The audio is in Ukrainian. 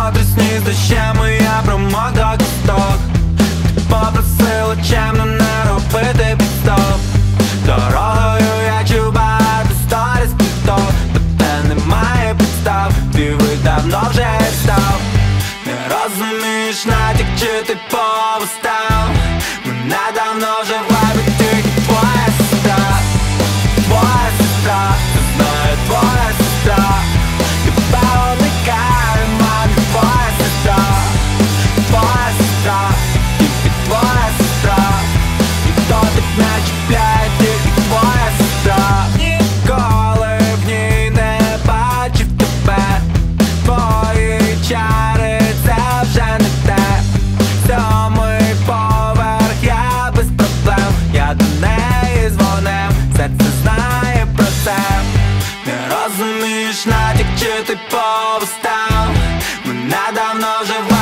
Мотрісні з дощами, я промок до кісток. Ти попросила чемно не робити підстоп. Дорогою я чув багато сторіс підток, проте немає підстав, твій вид давно вже став. Не розумієш натяк, чи ти повстав. Мене давно вже вабить тільки твоя сестра. Твоя сестра, ти знає твоя сестра. Тебе уникає, мамі, твоя сестра. Твоя сестра, тільки твоя сестра. Ніхто так не чіпляє, тільки твоя сестра. Ніколи в ній не бачив тебе. Твої чари, це вже не те. Сьомий поверх, я без проблем. Я до неї дзвонив, серце знає про це. Не розумієш натяк, чи ти повстав. Мене давно вже